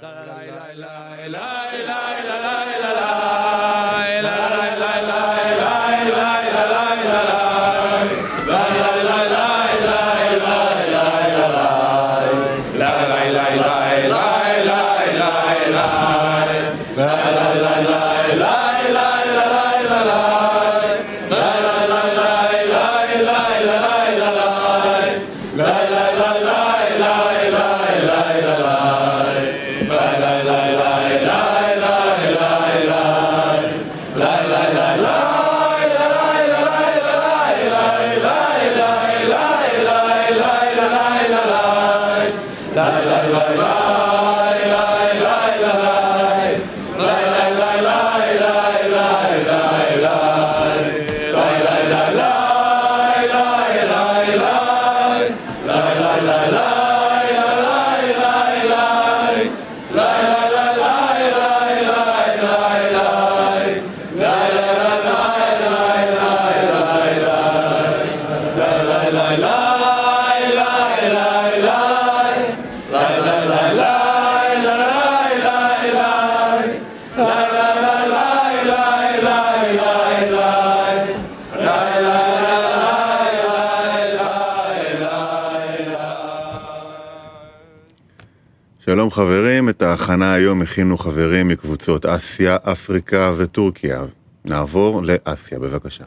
שלום חברים, את ההכנה היום הכינו חברים מקבוצות אסיה, אפריקה וטורקיה. נעבור לאסיה, בבקשה.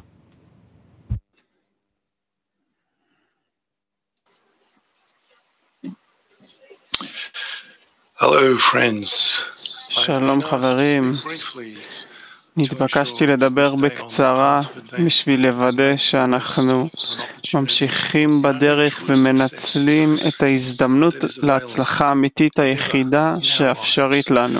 Hello friends. שלום חברים, נתבקשתי לדבר בקצרה בשביל לוודא שאנחנו ממשיכים בדרך ומנצלים את ההזדמנות להצלחה האמיתית היחידה שאפשרית לנו.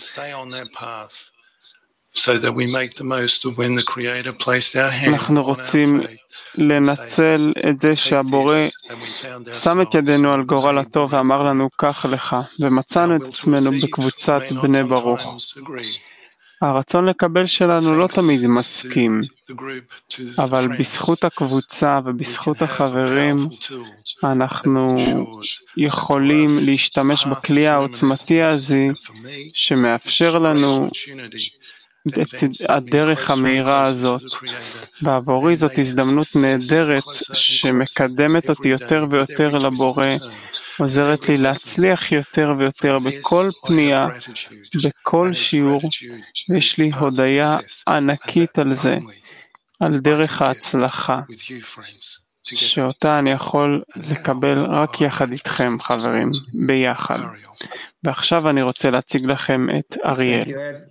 אנחנו רוצים לנצל את זה שהבורא שם את ידינו על גורל הטוב ואמר לנו כך לך, ומצאנו את עצמנו בקבוצת בני ברוך. הרצון לקבל שלנו לא תמיד מסכים, אבל בזכות הקבוצה ובזכות החברים אנחנו יכולים להשתמש בכלי העוצמתי הזה שמאפשר לנו את הדרך המהירה הזאת. ועבורי זאת הזדמנות נהדרת שמקדמת אותי יותר ויותר לבורא, עוזרת לי להצליח יותר ויותר בכל פנייה, בכל שיעור. יש לי הודיה ענקית על זה, על דרך ההצלחה, שאותה אני יכול לקבל רק יחד איתכם חברים, ביחד. ועכשיו אני רוצה להציג לכם את אריאל.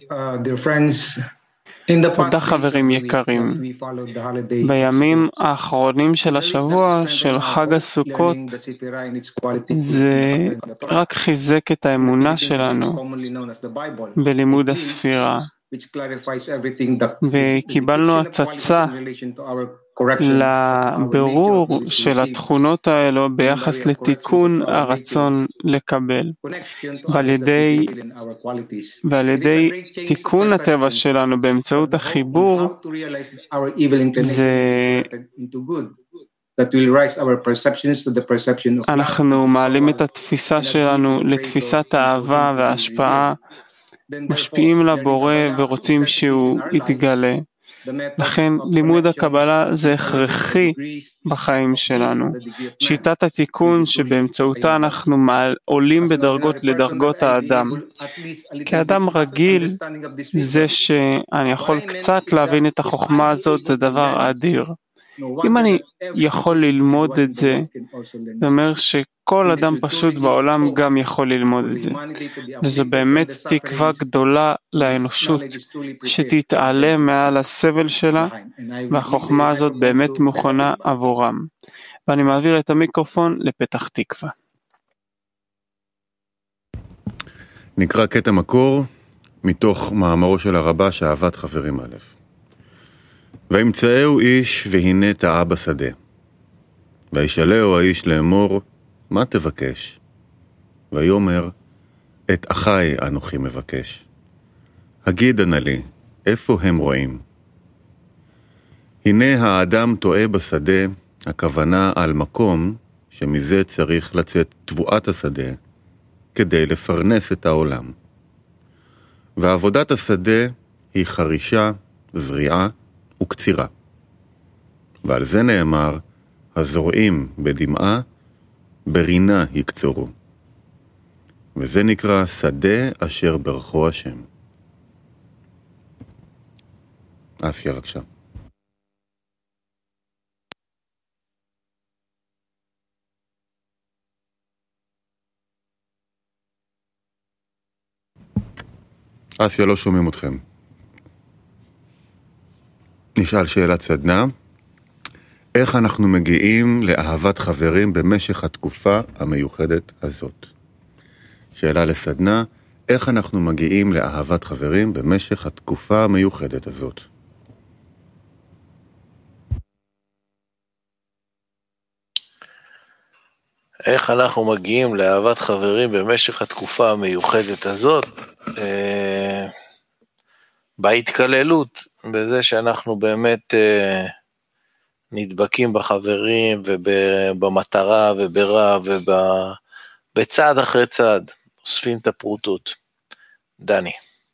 תודה חברים יקרים. בימים האחרונים של השבוע של חג הסוכות זה רק חיזק את האמונה שלנו בלימוד הספירה, וקיבלנו הצצה לבירור של התכונות האלו ביחס לתיקון הרצון לקבל, ועל ידי תיקון הטבע שלנו באמצעות החיבור אנחנו מעלים את התפיסה שלנו לתפיסת האהבה וההשפעה, משפיעים לבורא ורוצים שהוא יתגלה. לכן לימוד הקבלה זה הכרחי בחיים שלנו. שיטת התיקון שבאמצעותה אנחנו עולים בדרגות לדרגות האדם. כאדם רגיל, זה שאני יכול קצת להבין את החוכמה הזאת זה דבר אדיר. אם אני יכול ללמוד את זה, זה אומר שכל אדם פשוט בעולם גם יכול ללמוד את זה. וזו באמת תקווה גדולה לאנושות, שתתעלה מעל הסבל שלה, והחוכמה הזאת באמת מוכנה עבורם. ואני מעביר את המיקרופון לפתח תקווה. נקרא קטע מקור מתוך מאמרו של הרב"ש אהבת חברים א'. וימצאהו איש והנה טעה בשדה. וישאלהו האיש לאמור, מה תבקש? ויאמר, את אחי אנוכי מבקש. הגידה נא לי, איפה הם רואים? הנה האדם טועה בשדה, הכוונה על מקום שמזה צריך לצאת תבואת השדה, כדי לפרנס את העולם. ועבודת השדה היא חרישה, זריעה וקצירה. ועל זה נאמר, הזורעים בדמעה, ברינה יקצורו. וזה נקרא שדה אשר ברכו השם. אסיה, בבקשה. אסיה, לא שומעים אתכם. נשאל שאלת סדנה. איך אנחנו מגיעים לאהבת חברים במשך התקופה המיוחדת הזאת? שאלה לסדנה, איך אנחנו מגיעים לאהבת חברים במשך התקופה המיוחדת הזאת? איך אנחנו מגיעים לאהבת חברים במשך התקופה המיוחדת הזאת? בהתקללות, בזה שאנחנו באמת נדבקים בחברים ובמטרה וברב ובצעד אחרי צעד, אוספים את הפרוטות. דני.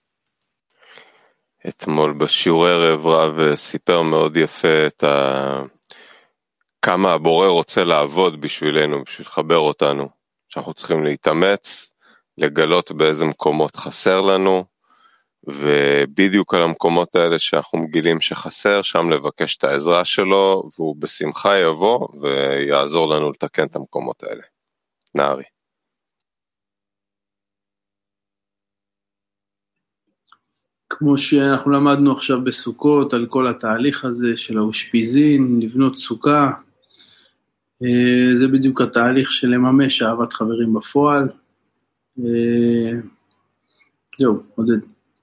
אתמול בשיעורי ערב רב סיפר מאוד יפה את כמה הבורא רוצה לעבוד בשבילנו, בשביל לחבר אותנו, שאנחנו צריכים להתאמץ, לגלות באיזה מקומות חסר לנו, ובדיוק על המקומות האלה שאנחנו מגילים שחסר, שם לבקש את העזרה שלו, והוא בשמחה יבוא ויעזור לנו לתקן את המקומות האלה. נערי. כמו שאנחנו למדנו עכשיו בסוכות, על כל התהליך הזה של האושפיזין, לבנות סוכה, זה בדיוק התהליך של לממש אהבת חברים בפועל. זהו, עודד.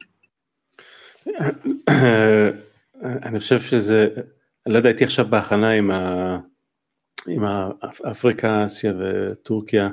אני חושב שזה, לא יודע, הייתי עכשיו בהכנה עם אפריקה, אסיה וטורקיה,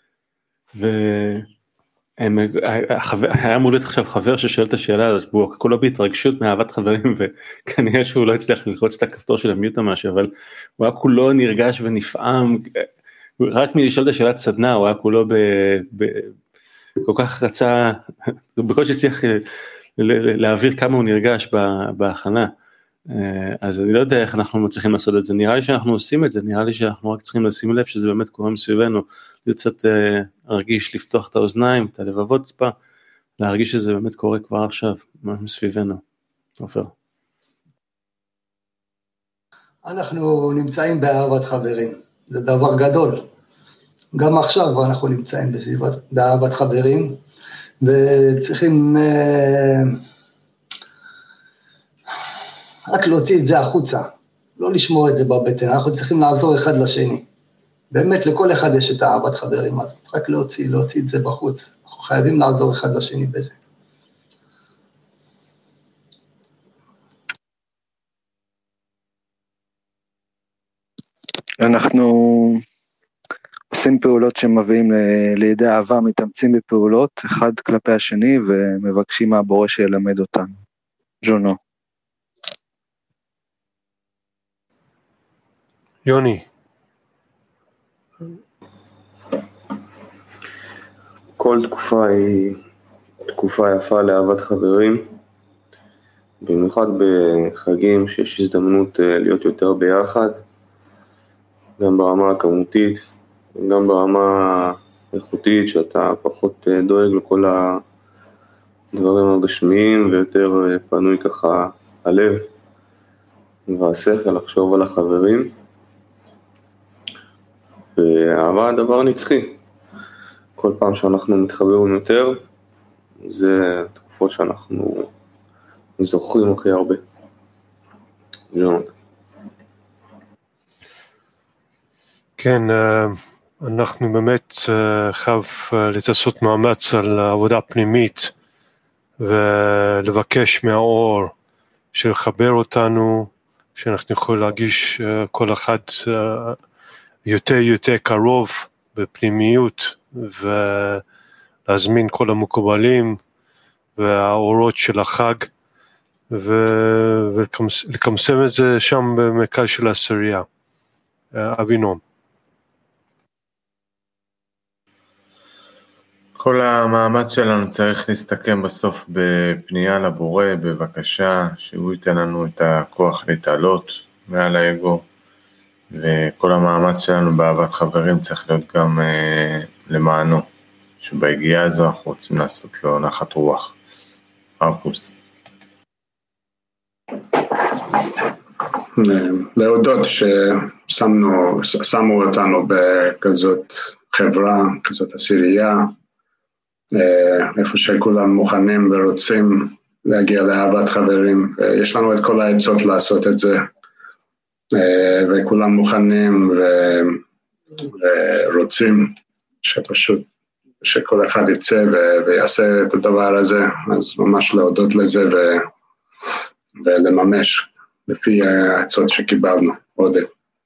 היה אמור להיות עכשיו חבר ששואל את השאלה הזאת, והוא כולו בהתרגשות מאהבת חברים, וכנראה שהוא לא הצליח ללחוץ את הכפתור של המיוט או משהו, אבל הוא היה כולו נרגש ונפעם, רק מלשאול את השאלת סדנה, הוא היה כולו כל כך רצה, בכל שצריך להעביר כמה הוא נרגש בהכנה, אז אני לא יודע איך אנחנו מצליחים לעשות את זה, נראה לי שאנחנו עושים את זה, נראה לי שאנחנו רק צריכים לשים לב שזה באמת קורה מסביבנו, להיות קצת להרגיש, לפתוח את האוזניים, את הלבבות טיפה, להרגיש שזה באמת קורה כבר עכשיו, מסביבנו. עופר. אנחנו נמצאים באהבת חברים, זה דבר גדול. גם עכשיו אנחנו נמצאים באהבת חברים, וצריכים רק להוציא את זה החוצה, לא לשמור את זה בבטן, אנחנו צריכים לעזור אחד לשני. באמת לכל אחד יש את אהבת חברים הזאת, רק להוציא את זה בחוץ, אנחנו חייבים לעזור אחד לשני בזה. אנחנו עושים פעולות שמביאים לידי אהבה, מתאמצים בפעולות, אחד כלפי השני, ומבקשים מהבורא שילמד אותנו. ג'ונו. יוני. כל תקופה היא תקופה יפה לאהבת חברים, במיוחד בחגים שיש הזדמנות להיות יותר ביחד, גם ברמה הכמותית, גם ברמה איכותית, שאתה פחות דואג לכל הדברים הגשמיים, ויותר פנוי ככה הלב והשכל לחשוב על החברים. ואהבה הדבר נצחי. כל פעם שאנחנו מתחברים יותר, זה תקופות שאנחנו זוכרים הכי הרבה. כן, אנחנו באמת חייב לתעשות מאמץ על עבודה פנימית, ולבקש מהאור שלחבר אותנו, שאנחנו יכולים להרגיש כל אחד יותר קרוב בפנימיות, ולהזמין כל המקובלים והאורות של החג, ולקמסם את זה שם במרכז של העשירייה. אבינום. כל המאמץ שלנו צריך להסתכם בסוף בפנייה לבורא, בבקשה, שהוא ייתן לנו את הכוח להתעלות מעל האגו, וכל המאמץ שלנו באהבת חברים צריך להיות גם למענו, שבהגיעה הזו אנחנו רוצים לעשות לו נחת רוח. ארקוס. להודות ששמו אותנו בכזאת חברה, כזאת עשירייה, איפה שכולם מוכנים ורוצים להגיע לאהבת חברים, ויש לנו את כל העצות לעשות את זה, וכולם מוכנים ורוצים שפשוט, שכל אחד יצא ויעשה את הדבר הזה, אז ממש להודות לזה ולממש לפי העצות שקיבלנו. עודד.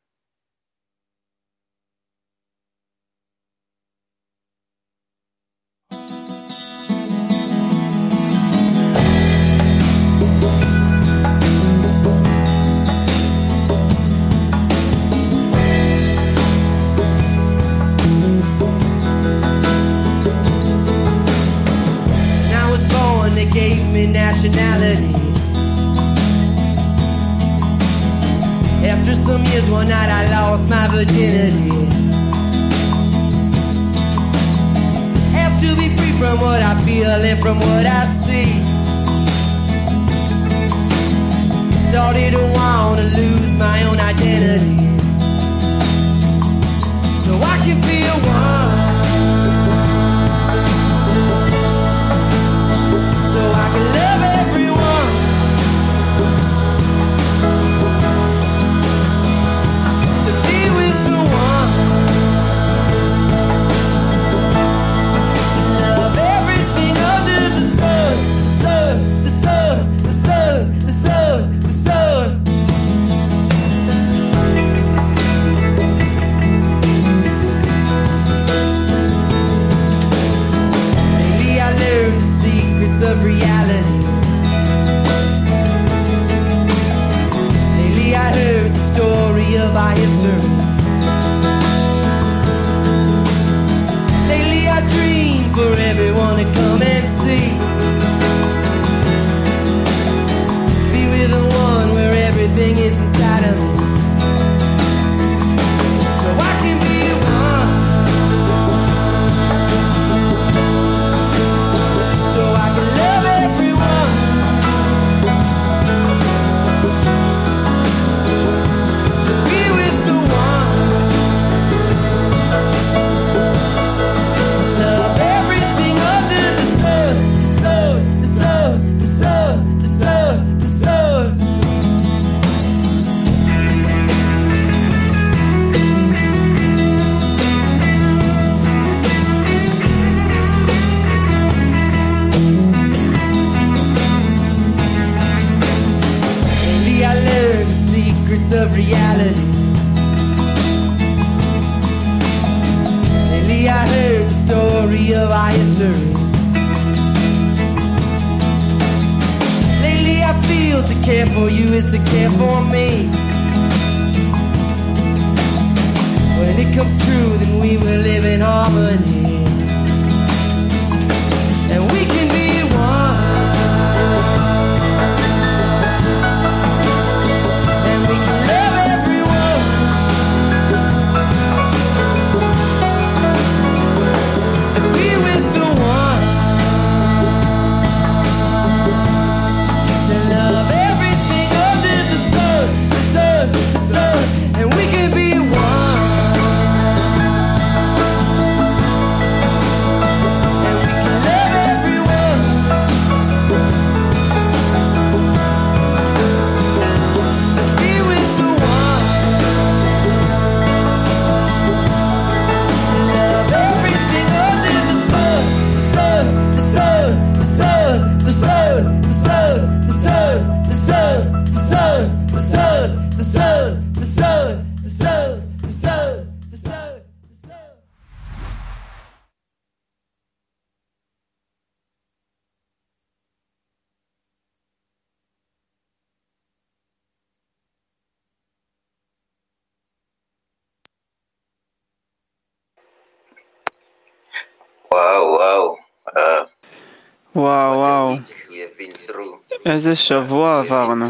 Nationality. After some years, one night I lost my virginity. Asked to be free from what I feel and from what I see. Started to want to lose my own identity, so I can feel one. So I can love everyone. To be with the one. To love everything under the sun. The sun, the sun, the sun, the sun, the sun. Lately I learned the secrets of reality. Lately I heard the story of our history. Lately I dream for everyone to come and see. To be with the one where everything is inside of me. So I can be one. So I can love everyone. To be with the one. To love everything under the sun. The sun, the sun, the sun, the sun, the sun. Lately I learned the secrets of reality. Lately I heard the story of our history. Lately I feel to care for you is to care for me. When it comes true, then we will live in harmony. And we can be one. And we can love everyone. To be with the one. To love everything under the sun. The sun, the sun. And we can be one. And we can love everyone. To be with the one. To love everything under the sun. The sun, the sun, the sun, the sun, the sun, the sun, the sun, the sun, the sun, the sun, the sun, the sun, the sun, the sun, the sun. וואו, וואו. וואו, איזה שבוע עברנו.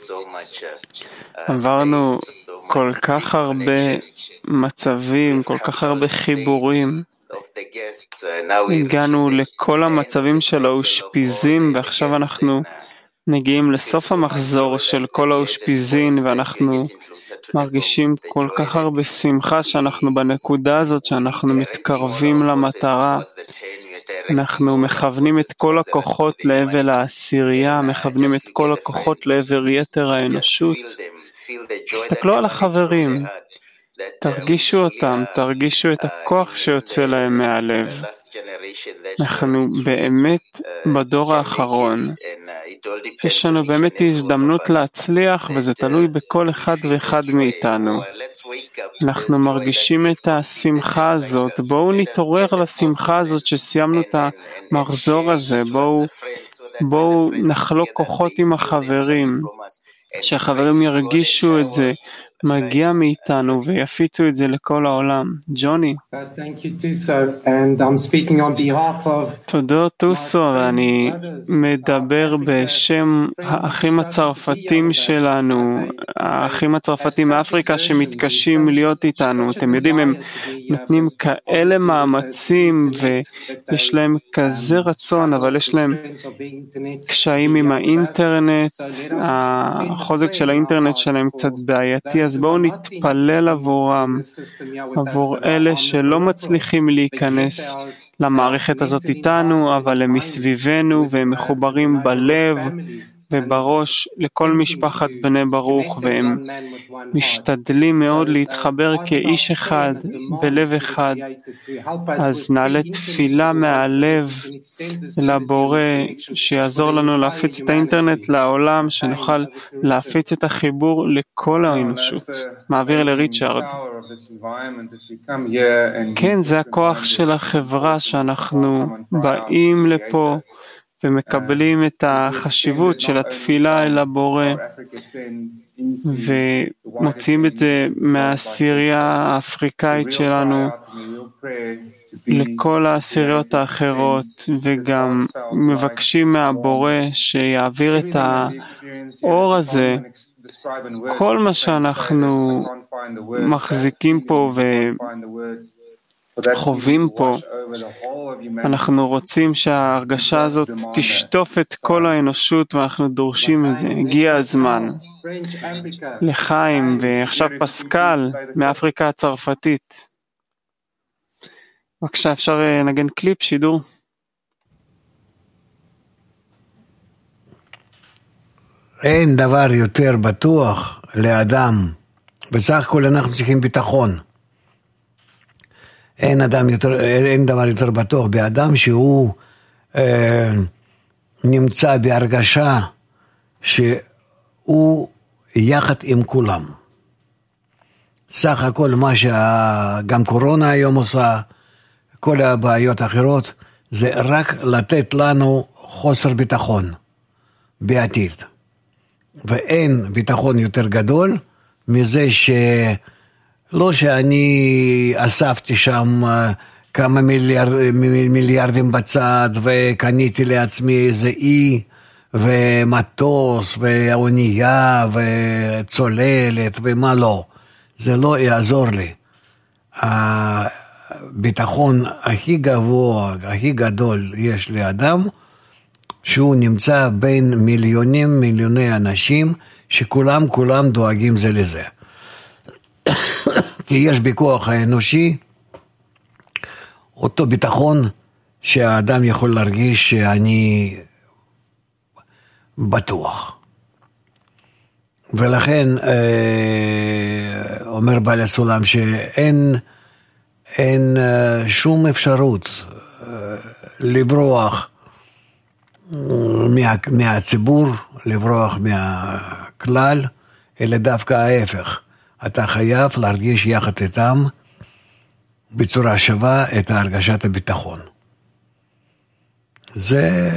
עברנו כל כך הרבה מצבים, כל כך הרבה חיבורים. הגענו לכל המצבים של האושפיזין, ועכשיו אנחנו מגיעים לסוף המחזור של כל האושפיזין, ואנחנו מרגישים כל כך הרבה שמחה שאנחנו בנקודה הזאת, שאנחנו מתקרבים למטרה. אנחנו מכוונים את כל הכוחות לעבר העשירייה, מכוונים את כל הכוחות לעבר יתר האנושות. תסתכלו על החברים, תרגישו אותם, תרגישו את הכוח שיוצא להם מהלב. אנחנו באמת בדור האחרון. יש לנו באמת הזדמנות להצליח, וזה תלוי בכל אחד ואחד מאיתנו. אנחנו מרגישים את השמחה הזאת. בואו נתעורר לשמחה הזאת שסיימנו את המחזור הזה. בואו נחלוק כוחות עם החברים. שהחברים ירגישו את זה מגיע מאיתנו ויפיצו את זה לכל העולם. ג'וני. תודות טוסו, ואני מדבר בשם האחים הצרפתים שלנו, האחים הצרפתים מאפריקה שמתקשים להיות איתנו. אתם יודעים, הם נותנים כאלה מאמצים ויש להם כזה רצון, אבל יש להם קשיים עם האינטרנט, החוזק של האינטרנט שלהם קצת בעייתי, אז בואו נתפלל עבורם, עבור אלה שלא מצליחים להיכנס למערכת הזאת איתנו, אבל הם מסביבנו והם מחוברים בלב ובראש לכל משפחת בני ברוך, והם משתדלים מאוד להתחבר כאיש אחד, בלב אחד. אז נעלה תפילה מהלב לבורא, שיעזור לנו להפיץ את האינטרנט לעולם, שנוכל להפיץ את החיבור לכל האנושות. מעביר לריצ'ארד. כן, זה הכוח של החברה, שאנחנו באים לפה, ומקבלים את החשיבות של התפילה אל הבורא, ומוציאים את זה מהעשירייה האפריקאית שלנו לכל העשיריות האחרות, וגם מבקשים מהבורא שיעביר את האור הזה, כל מה שאנחנו מחזיקים פה חווים פה. אנחנו רוצים שההרגשה הזאת תשטוף את כל האנושות, ואנחנו דורשים את זה. הגיע הזמן. לחיים, ועכשיו פסקל מאפריקה הצרפתית. בבקשה, אפשר לנגן קליפ, שידור. אין דבר יותר בטוח לאדם. בסך הכל אנחנו צריכים ביטחון. אין דבר יותר בטוח באדם שהוא נמצא בהרגשה שהוא יחד עם כולם. סך הכל מה שגם קורונה היום עושה, כל הבעיות האחרות, זה רק לתת לנו חוסר ביטחון בעתיד. ואין ביטחון יותר גדול מזה לא שאני אספתי שם כמה מיליארדים בצד, וקניתי לעצמי איזה אי, ומטוס, ואונייה, וצוללת, ומה לא. זה לא יעזור לי. הביטחון הכי גבוה, הכי גדול יש לאדם, שהוא נמצא בין מיליוני אנשים, שכולם דואגים זה לזה. כי יש בכוח האנושי אותו ביטחון שהאדם יכול להרגיש שאני בטוח. ולכן אומר בעל הסולם שאין שום אפשרות לברוח מהציבור, לברוח מהכלל, אלא דווקא ההפך. אתה חייב להרגיש יחד איתם בצורה שווה את הרגשת הביטחון. זה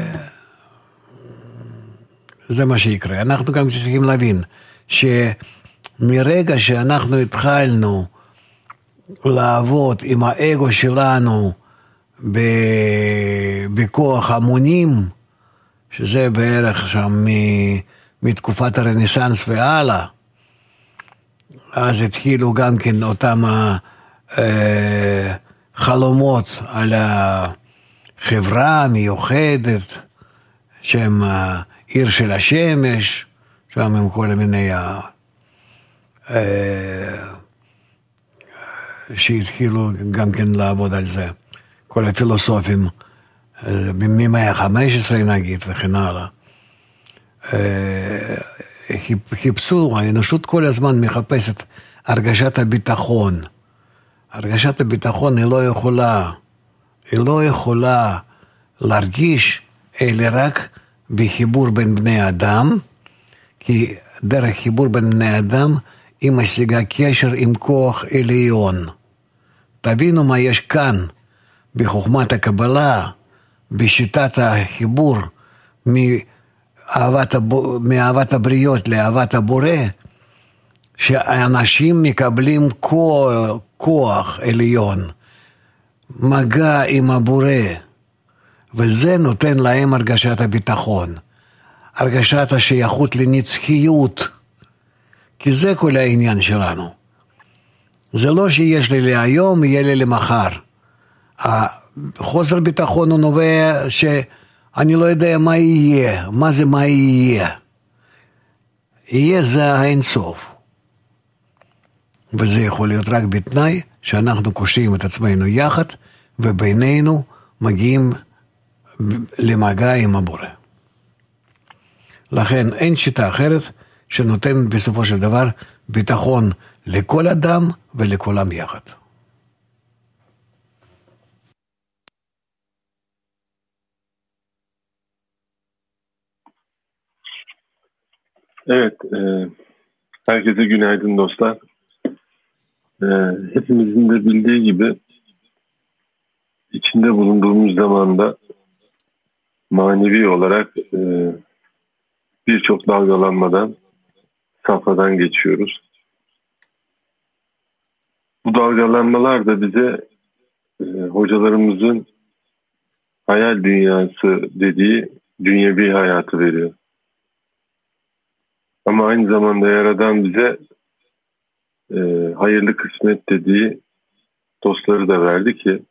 מה שיקרה. אנחנו גם צריכים להבין שמרגע שאנחנו התחלנו לעבוד עם האגו שלנו בכוח המונים, שזה בערך שם מתקופת הרנסנס והלאה. אז התחילו גם כן אותם חלומות על החברה מיוחדת, שהם עיר של השמש, שם עם כל מיני שהתחילו גם כן לעבוד על זה, כל הפילוסופים, ממאה ה-15 נגיד וכן הלאה. חיפשו, האנושות כל הזמן מחפשת הרגשת הביטחון. הרגשת הביטחון היא לא יכולה להרגיש, אלא רק בחיבור בין בני אדם, כי דרך חיבור בין בני אדם היא משיגה קשר עם כוח עליון. תבינו מה יש כאן, בחוכמת הקבלה, בשיטת החיבור מאהבת הבריות לאהבת הבורא, שאנשים מקבלים כוח עליון, מגע עם הבורא, וזה נותן להם הרגשת הביטחון, הרגשת השייכות לנצחיות, כי זה כל העניין שלנו. זה לא שיש לי להיום, יהיה לי למחר. חוסר ביטחון הוא נובע שאני לא יודע מה יהיה, מה זה מה יהיה. יהיה זה האינסוף. וזה יכול להיות רק בתנאי שאנחנו קושרים את עצמנו יחד, ובינינו מגיעים למגע עם הבורא. לכן אין שיטה אחרת שנותן בסופו של דבר ביטחון לכל אדם ולכולם יחד. Evet, herkese günaydın dostlar. Hepimizin de bildiği gibi içinde bulunduğumuz zamanda manevi olarak birçok dalgalanmadan, safhadan geçiyoruz. Bu dalgalanmalar da bize hocalarımızın hayal dünyası dediği dünyevi hayatı veriyor. Ama aynı zamanda Yaradan bize hayırlı kısmet dediği dostları da verdi ki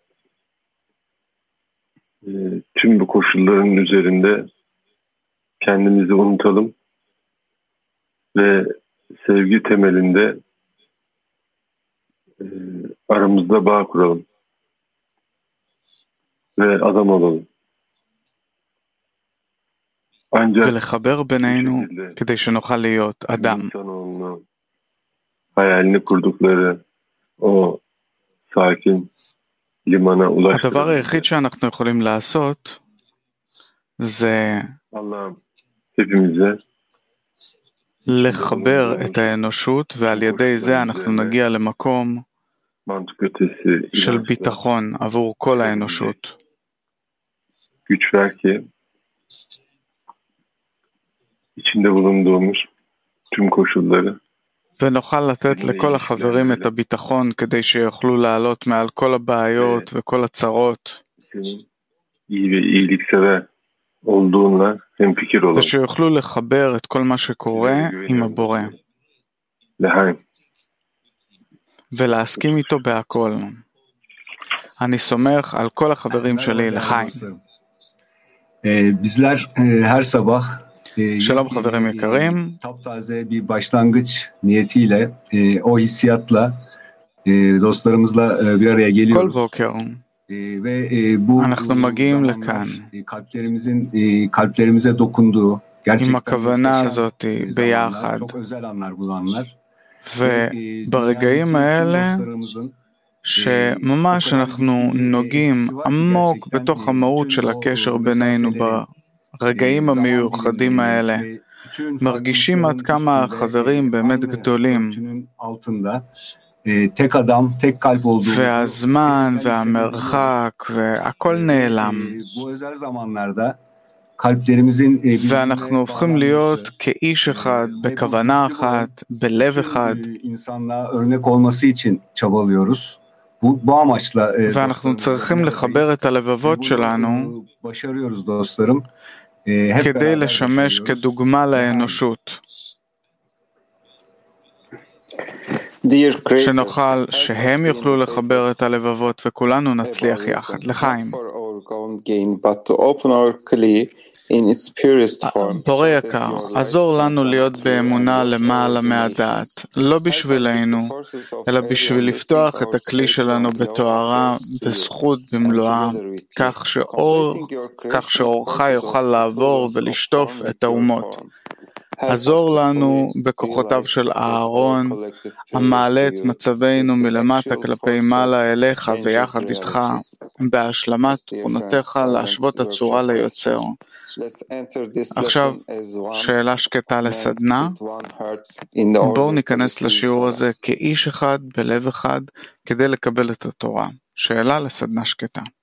tüm bu koşulların üzerinde kendimizi unutalım ve sevgi temelinde aramızda bağ kuralım ve adam olalım. ולחבר בינינו כדי שנוכל להיות אדם. הדבר היחיד שאנחנו יכולים לעשות זה לחבר את האנושות, ועל ידי זה אנחנו נגיע למקום של ביטחון עבור כל האנושות. içinde bulunduğumuz tüm koşulları ונוכל לתת לכל החברים את הביטחון כדי שיוכלו לעלות מעל כל הבעיות וכל הצרות, ושיוכלו לחבר את כל מה שקורה עם הבורא ולהסכים איתו בהכל. אני סומך על כל החברים שלי לחיים. bizler her sabah שלום חברים יקרים. Taptaze bir başlangıç niyetiyle o hissiyatla dostlarımızla bir araya geliyoruz. כל בוקר ve bu אנחנו מגיעים לכאן kalplerimize dokunduğu עם הכוונה הזאת ביחד, çok özel anlar bu anlar. וברגעים האלה שממש אנחנו נוגעים עמוק בתוך המהות של הקשר בינינו, ברגעים המיוחדים האלה מרגישים עד כמה החברים באמת גדולים, והזמן והמרחק והכל נעלם, ואנחנו הופכים להיות כאיש אחד, בכוונה אחת, בלב אחד, ואנחנו צריכים לחבר את הלבבות שלנו כדי לשמש כדוגמה לאנושות. שנוכל שהם יוכלו לחבר את הלבבות וכולנו נצליח יחד. לחיים. בורא יקר, עזור לנו להיות באמונה למעלה מהדעת, לא בשבילנו, אלא בשביל לפתוח את הכלי שלנו בתוארה וזכות במלואה, כך שאורך יוכל לעבור ולשטוף את האומות. עזור לנו בכוחותיו של אהרון, המעלה את מצבנו מלמטה כלפי מעלה אליך ויחד איתך, בהשלמת תכונותיך להשוות הצורה ליוצר. עכשיו, שאלה שקטה לסדנה. בואו ניכנס לשיעור הזה כאיש אחד בלב אחד כדי לקבל את התורה. שאלה לסדנה שקטה.